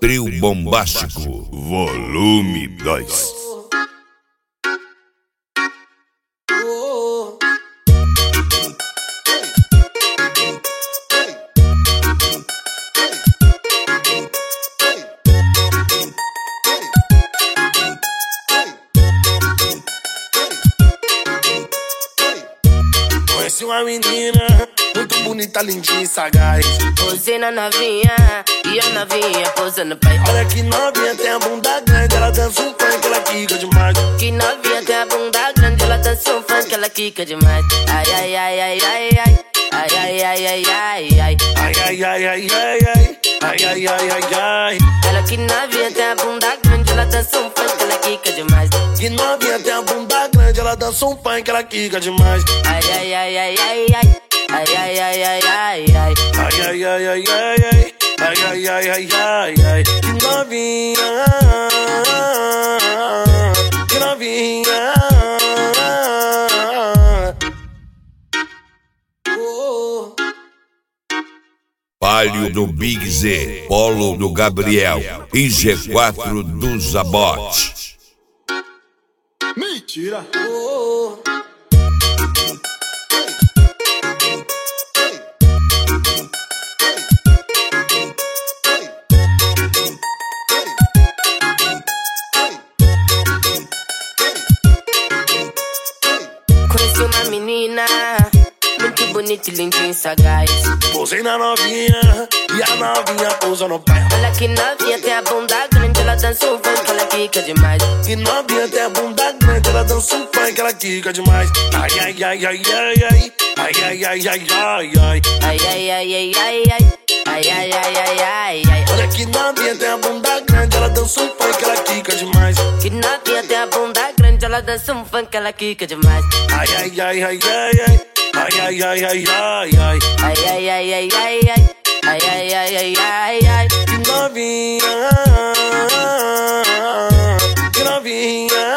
Trio Bombástico, volume 2. Conheci uma menina muito bonita, lindinha e sagaz. Posei na novinha e a novinha posando pai. Olha que novinha, tem a bunda grande, ela dança um funk, ela quica demais. Que novinha tem a bunda grande, ela dança um funk, ela quica demais. Ai, ai, ai, ai, ai, ai. Ai, ai, ai, ai, ai, ai. Ai, ai, ai, ai, ai, ai. Ai, ai, ai, ai, ai. Ela que novinha tem a bunda grande, ela dança um funk, ela quica demais. Que novinha, tem a bunda grande, ela dança um funk, ela quica demais. Ai, ai, ai, ai, ai, ai. Ai, ai, ai, ai, ai, ai. Ai, ai, ai, ai, ai, ai. Ai, ai, ai, ai, ai, ai. Que novinha, que novinha. Palio do Big Z, Polo do Gabriel e G4 do Zabote. Mentira. Conheci uma menina muito bonita e lindinha e sagaz. Posei na novinha e a novinha pousa no pé. Olha que novinha tem a bunda grande, ela dança um funk, ela quica demais. Que novinha, tem a bunda grande, ela dança um funk, ela quica demais. Ai, ai, ai, ai, ai, ai. Ai, ai, ai, ai, ai, ai. Ai, ai, ai, ai, ai, ai. Ai, ai, ai, ai, ai, ai. Olha que novinha, tem a bunda grande, ela dança um funk, ela quica demais. Que novinha tem a bunda grande, ela dança um funk, ela quica demais. Ai, ai, ai, ai, ai, ai. Ai, ai, ai, ai, ai, ai. Ai, ai, ai, ai, ai, ai. Ai, ai, ai, ai, ai, ai. Que novinha, que novinha.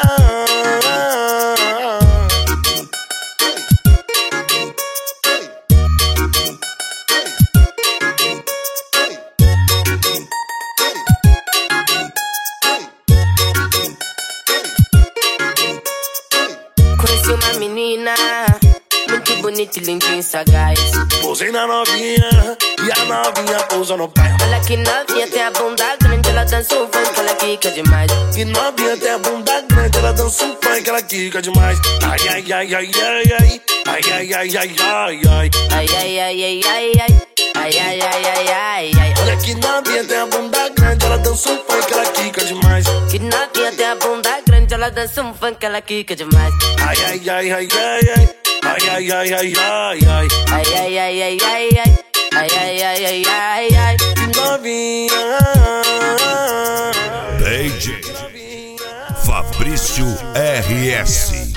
Conheci uma menina muito bonita e lindinha e sagaz. Posei na novinha e a novinha pousa no pé. Olha que novinha tem a bunda grande, ela dança um funk, ela quica demais. Que novinha, tem a bunda grande, ela dança um funk, ela quica demais. Ai, ai, ai, ai, ai, ai. Ai, ai, ai, ai, ai, ai. Ai, ai, ai, ai, ai, ai. Ai, ai, ai, ai, ai, ai. Olha que novinha, tem a bunda grande, ela dança um funk, ela quica demais. Que novinha tem a bunda grande, ela dança um funk, ela quica demais. Ai, ai, ai, ai, ai, ai. Ai, ai, ai, ai, ai, ai. Ai, ai, ai, ai, ai, ai. Ai, ai, ai, ai, ai, ai. Que novinha. DJ Fabrício RS.